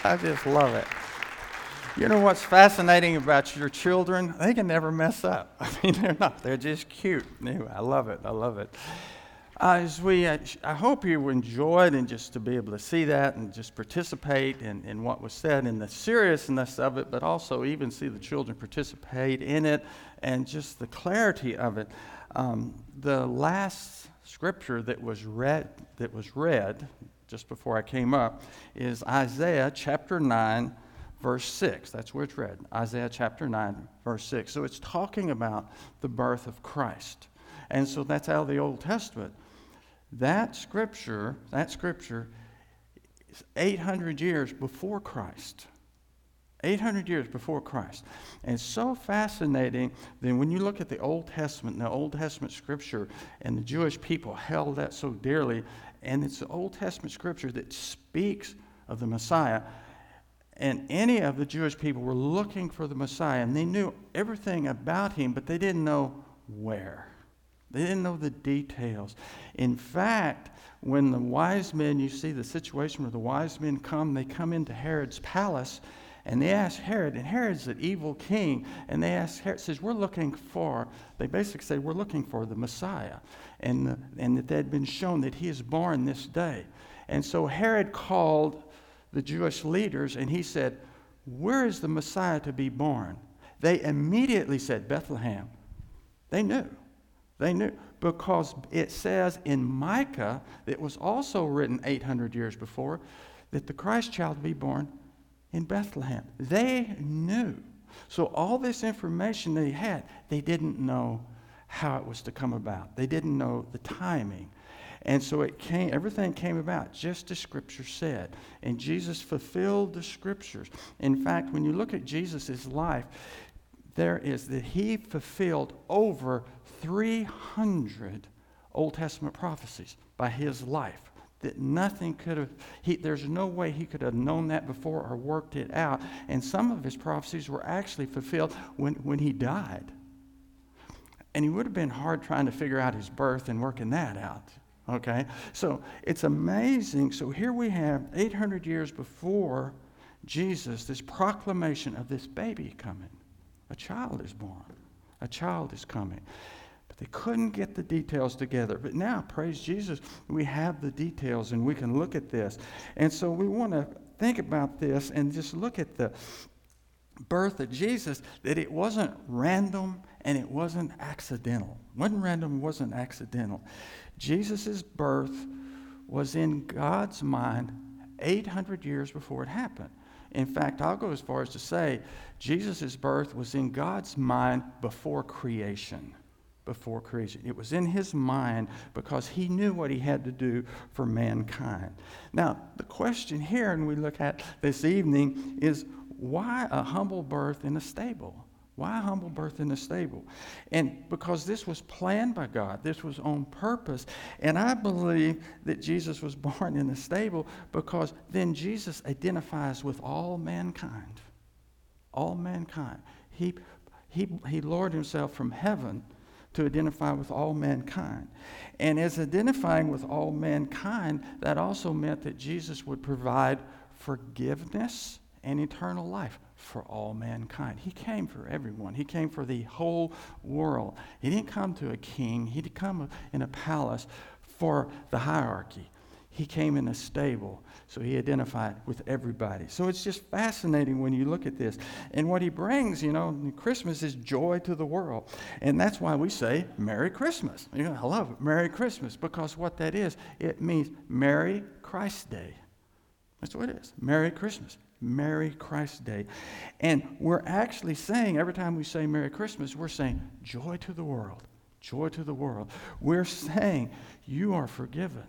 I just love it. You know what's fascinating about your children? They can never mess up. I mean, they're just cute. Anyway, I love it. I love it. I hope you enjoyed and just to be able to see that and just participate in what was said and the seriousness of it, but also even see the children participate in it and just the clarity of it. The last scripture that was read just before I came up is Isaiah chapter 9, verse 6. That's where it's read. Isaiah chapter 9, verse 6. So it's talking about the birth of Christ. And so that's out of the Old Testament. That scripture is 800 years before Christ. 800 years before Christ. And it's so fascinating that when you look at the Old Testament, and the Old Testament scripture, and the Jewish people held that so dearly, and it's the Old Testament scripture that speaks of the Messiah. And any of the Jewish people were looking for the Messiah, and they knew everything about him, but they didn't know where. They didn't know the details. In fact, when the wise men, you see the situation where the wise men come, they come into Herod's palace, and they ask Herod, and Herod's an evil king, and they ask Herod, says, they basically say, we're looking for the Messiah, and that they had been shown that he is born this day. And so Herod called the Jewish leaders, and he said, where is the Messiah to be born? They immediately said, Bethlehem. They knew, because it says in Micah, that was also written 800 years before, that the Christ child would be born in Bethlehem. They knew. So all this information they had, they didn't know how it was to come about. They didn't know the timing. And so everything came about just as Scripture said. And Jesus fulfilled the Scriptures. In fact, when you look at Jesus' life, he fulfilled over 300 Old Testament prophecies by his life. That nothing could have, there's no way he could have known that before or worked it out. And some of his prophecies were actually fulfilled when he died. And it would have been hard trying to figure out his birth and working that out. Okay? So it's amazing. So here we have 800 years before Jesus, this proclamation of this baby coming. A child is born. A child is coming. But they couldn't get the details together. But now, praise Jesus, we have the details and we can look at this. And so we want to think about this and just look at the birth of Jesus, that it wasn't random and it wasn't accidental. It wasn't random, it wasn't accidental. Jesus' birth was in God's mind 800 years before it happened. In fact, I'll go as far as to say Jesus' birth was in God's mind before creation. Before creation. It was in his mind because he knew what he had to do for mankind. Now, the question here, and we look at this evening, is why a humble birth in a stable? Why a humble birth in a stable? And because this was planned by God. This was on purpose. And I believe that Jesus was born in a stable because then Jesus identifies with all mankind. All mankind. He lowered himself from heaven to identify with all mankind. And as identifying with all mankind, that also meant that Jesus would provide forgiveness and eternal life for all mankind. He came for everyone. He came for the whole world. He didn't come to a king. He didn't come in a palace for the hierarchy. He came in a stable, so he identified with everybody. So it's just fascinating when you look at this. And what he brings, Christmas is joy to the world. And that's why we say Merry Christmas. I love it, Merry Christmas, because what that is, it means Merry Christ Day. That's what it is, Merry Christmas. Merry Christ Day. And we're actually saying, every time we say Merry Christmas, we're saying joy to the world. Joy to the world. We're saying you are forgiven.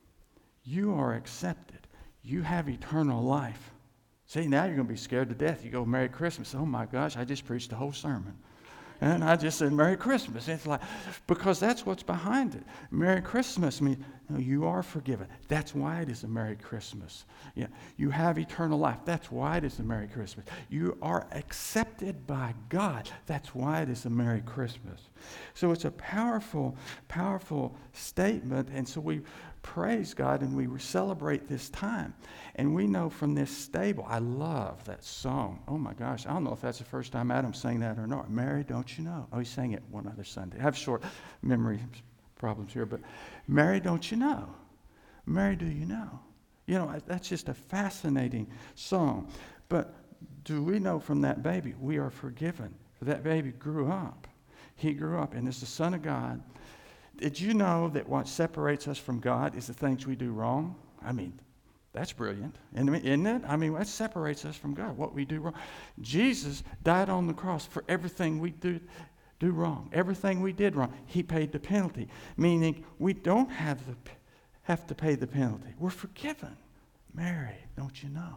You are accepted. You have eternal life. See, now you're going to be scared to death. You go, Merry Christmas. Oh my gosh, I just preached the whole sermon. And I just said, Merry Christmas. It's like, because that's what's behind it. Merry Christmas means you are forgiven. That's why it is a Merry Christmas. Yeah, you have eternal life. That's why it is a Merry Christmas. You are accepted by God. That's why it is a Merry Christmas. So it's a powerful, powerful statement. And so we praise God and we celebrate this time. And we know from this stable, I love that song. Oh my gosh, I don't know if that's the first time Adam sang that or not. Mary, don't you know? Oh, he sang it one other Sunday. I have short memory problems here, but Mary, don't you know? Mary, do you know? You know, that's just a fascinating song. But do we know from that baby, we are forgiven? For that baby grew up. He grew up and is the Son of God. Did you know that what separates us from God is the things we do wrong? I mean, that's brilliant, isn't it? I mean, that separates us from God, what we do wrong. Jesus died on the cross for everything we do wrong, everything we did wrong. He paid the penalty, meaning we don't have to pay the penalty. We're forgiven. Mary, don't you know?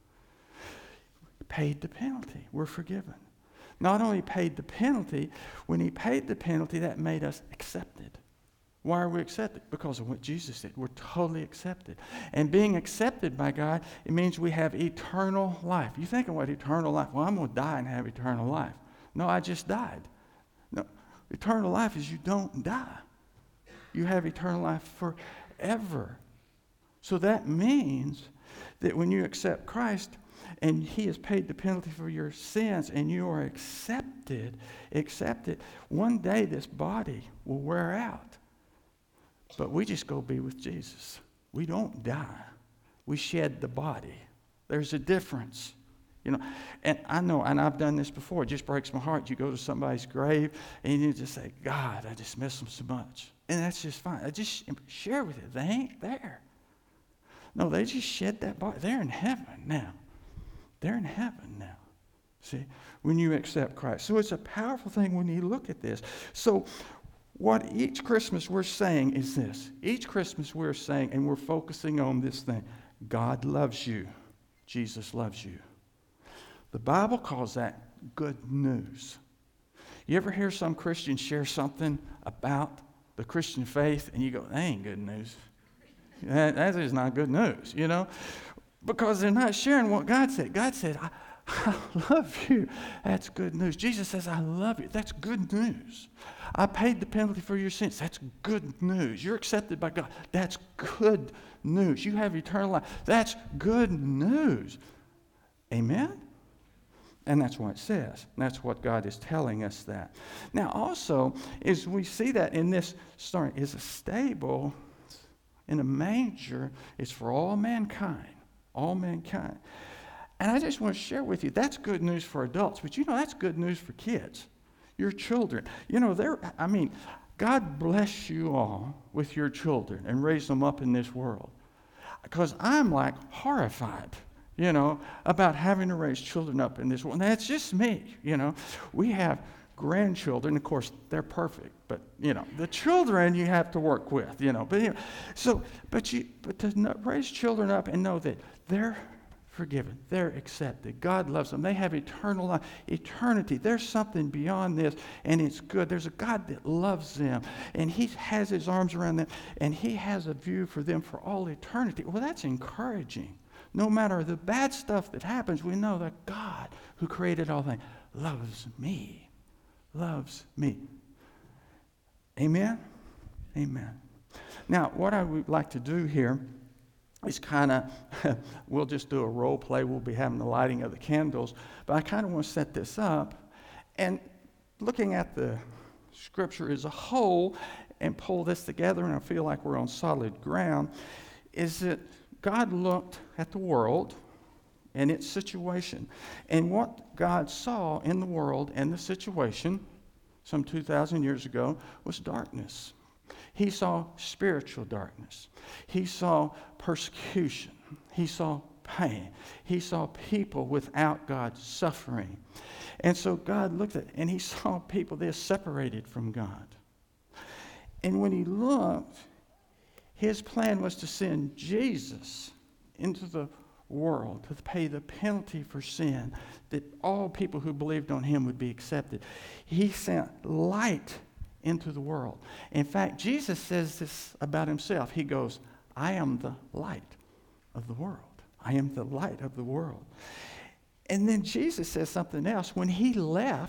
Paid the penalty. We're forgiven. Not only paid the penalty, when he paid the penalty, that made us accepted. Why are we accepted? Because of what Jesus did. We're totally accepted. And being accepted by God, it means we have eternal life. You think of what eternal life, well, I'm going to die and have eternal life. No, I just died. No, eternal life is you don't die. You have eternal life forever. So that means that when you accept Christ, and he has paid the penalty for your sins, and you are accepted, one day this body will wear out. But we just go be with Jesus. We don't die. We shed the body. There's a difference. You know, and I know, and I've done this before. It just breaks my heart. You go to somebody's grave, and you just say, God, I just miss them so much. And that's just fine. I just share with it. They ain't there. No, they just shed that body. They're in heaven now. They're in heaven now. See, when you accept Christ. So it's a powerful thing when you look at this. So what each Christmas we're saying is this. Each Christmas we're saying, and we're focusing on this thing. God loves you. Jesus loves you. The Bible calls that good news. You ever hear some Christians share something about the Christian faith, and you go, that ain't good news. That is not good news, you know? Because they're not sharing what God said. God said, I love you. That's good news. Jesus says, I love you. That's good news. I paid the penalty for your sins. That's good news. You're accepted by God. That's good news. You have eternal life. That's good news. Amen? And that's what it says. That's what God is telling us that. Now also, is we see that in this story, is a stable in a manger is for all mankind. All mankind. And I just want to share with you, that's good news for adults, but you know, that's good news for kids, your children. You know, God bless you all with your children and raise them up in this world. Because I'm like horrified, you know, about having to raise children up in this world. And that's just me, you know. We have grandchildren, of course, they're perfect, but, you know, the children you have to work with, you know. But, you know, but to raise children up and know that they're forgiven. They're accepted. God loves them. They have eternal life, eternity. There's something beyond this, and it's good. There's a God that loves them, and he has his arms around them, and he has a view for them for all eternity. Well, that's encouraging. No matter the bad stuff that happens, we know that God, who created all things, loves me. Loves me. Amen? Amen. Now, what I would like to do here is kind of, we'll just do a role play. We'll be having the lighting of the candles. But I kind of want to set this up. And looking at the scripture as a whole and pull this together, and I feel like we're on solid ground, is that God looked at the world and its situation. And what God saw in the world and the situation some 2,000 years ago was darkness. He saw spiritual darkness. He saw persecution. He saw pain. He saw people without God suffering. And so God looked at it, and he saw people there separated from God. And when he looked, his plan was to send Jesus into the world to pay the penalty for sin, that all people who believed on him would be accepted. He sent light into the world. In fact, Jesus says this about himself. He goes, I am the light of the world. I am the light of the world. And then Jesus says something else. When he left,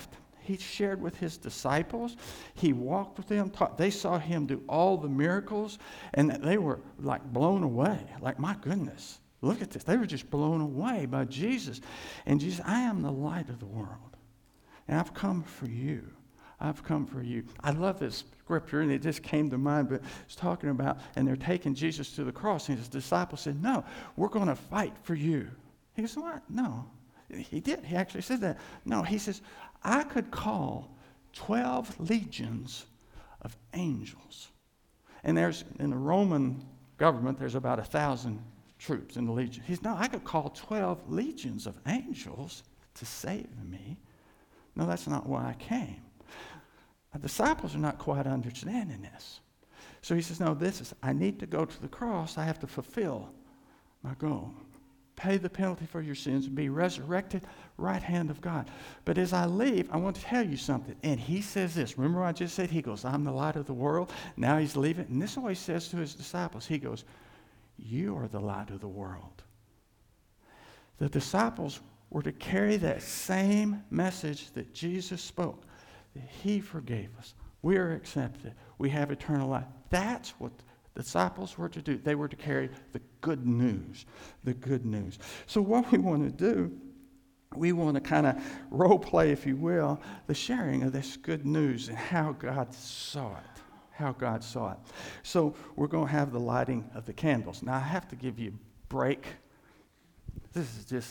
He shared with his disciples. He walked with them. They saw him do all the miracles, and they were like blown away. Like, my goodness, look at this. They were just blown away by Jesus. And Jesus, I am the light of the world, and I've come for you. I've come for you. I love this scripture, and it just came to mind, but it's talking about, and they're taking Jesus to the cross, and his disciples said, no, we're going to fight for you. He goes, what? No. He did. He actually said that. No, he says, I could call 12 legions of angels. And there's, in the Roman government, there's about 1,000 troops in the legion. He says, no, I could call 12 legions of angels to save me. No, that's not why I came. The disciples are not quite understanding this. So he says, no, I need to go to the cross. I have to fulfill my goal. Pay the penalty for your sins and be resurrected right hand of God. But as I leave, I want to tell you something. And he says this. Remember what I just said? He goes, I'm the light of the world. Now he's leaving. And this is what he says to his disciples. He goes, you are the light of the world. The disciples were to carry that same message that Jesus spoke. He forgave us. We are accepted. We have eternal life. That's what the disciples were to do. They were to carry the good news. The good news. So what we want to do, we want to kind of role play, if you will, the sharing of this good news and how God saw it. How God saw it. So we're going to have the lighting of the candles. Now I have to give you a break. This is just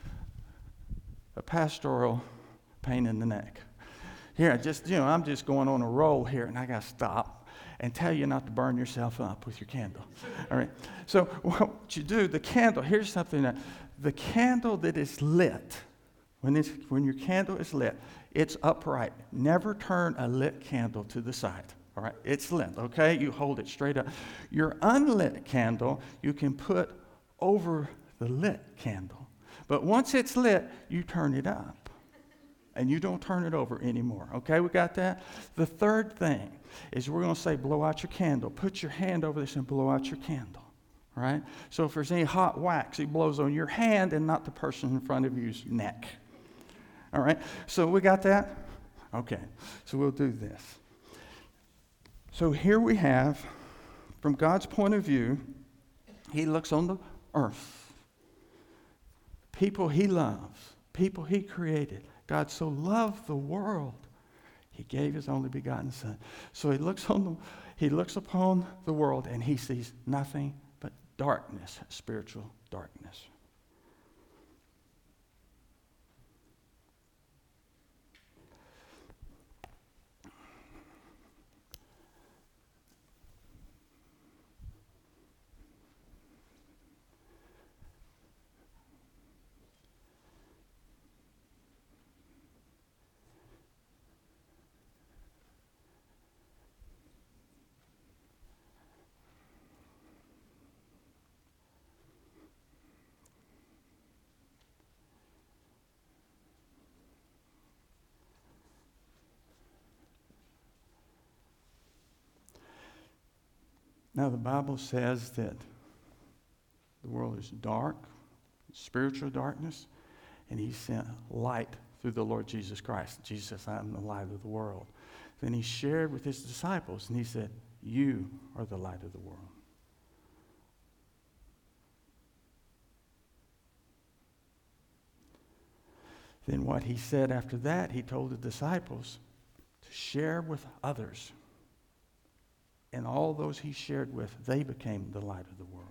a pastoral pain in the neck. Here, I'm just going on a roll here, and I got to stop and tell you not to burn yourself up with your candle. All right. So what you do, the candle, here's something the candle that is lit, when your candle is lit, it's upright. Never turn a lit candle to the side. All right. It's lit, okay? You hold it straight up. Your unlit candle, you can put over the lit candle. But once it's lit, you turn it up. And you don't turn it over anymore. Okay, we got that? The third thing is we're going to say, blow out your candle. Put your hand over this and blow out your candle. Right? So if there's any hot wax, it blows on your hand and not the person in front of you's neck. All right? So we got that? Okay. So we'll do this. So here we have, from God's point of view, he looks on the earth. People he loves. People he created. God so loved the world, he gave his only begotten Son. So he looks upon the world, and he sees nothing but darkness, spiritual darkness. Now, the Bible says that the world is dark, spiritual darkness, and he sent light through the Lord Jesus Christ. Jesus says, I am the light of the world. Then he shared with his disciples, and he said, you are the light of the world. Then what he said after that, he told the disciples to share with others. And all those he shared with, they became the light of the world.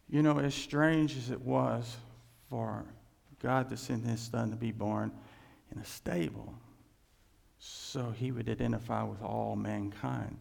You know, as strange as it was for God to send his son to be born in a stable so he would identify with all mankind,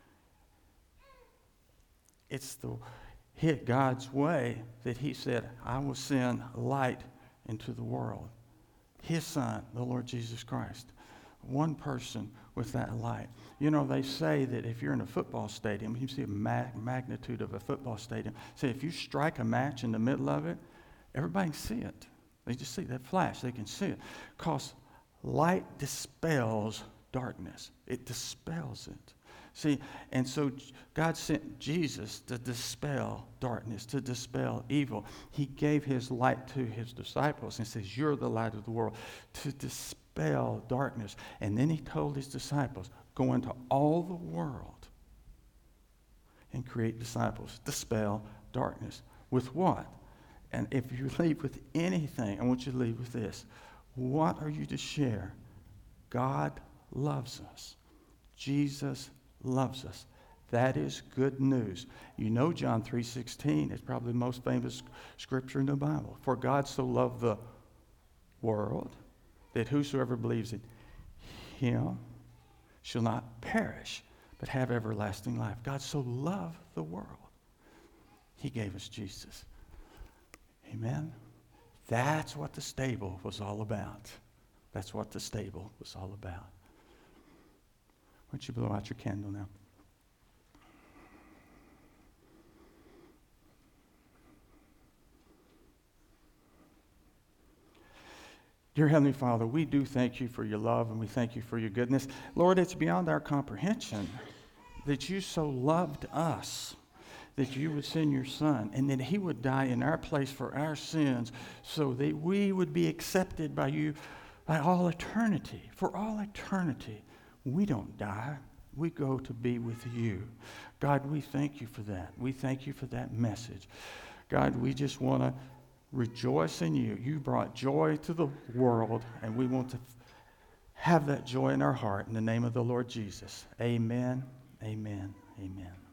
it's God's way that he said, I will send light into the world. His son, the Lord Jesus Christ. One person with that light. You know, they say that if you're in a football stadium, you see a magnitude of a football stadium. Say, if you strike a match in the middle of it, everybody can see it. They just see that flash. They can see it. Because light dispels darkness. It dispels it. See, and so God sent Jesus to dispel darkness, to dispel evil. He gave his light to his disciples and says, you're the light of the world, to dispel darkness. And then he told his disciples, go into all the world and create disciples, dispel darkness. With what? And if you leave with anything, I want you to leave with this. What are you to share? God loves us. Jesus loves us. That is good news. You know John 3:16 is probably the most famous scripture in the Bible. For God so loved the world that whosoever believes in him shall not perish, but have everlasting life. God so loved the world. He gave us Jesus. Amen? That's what the stable was all about. That's what the stable was all about. Why don't you blow out your candle now? Dear Heavenly Father, we do thank you for your love and we thank you for your goodness. Lord, it's beyond our comprehension that you so loved us, that you would send your Son and that he would die in our place for our sins so that we would be accepted by you by all eternity. For all eternity, we don't die. We go to be with you. God, we thank you for that. We thank you for that message. God, we just want to rejoice in you. You brought joy to the world, and we want to have that joy in our heart in the name of the Lord Jesus. Amen, amen, amen.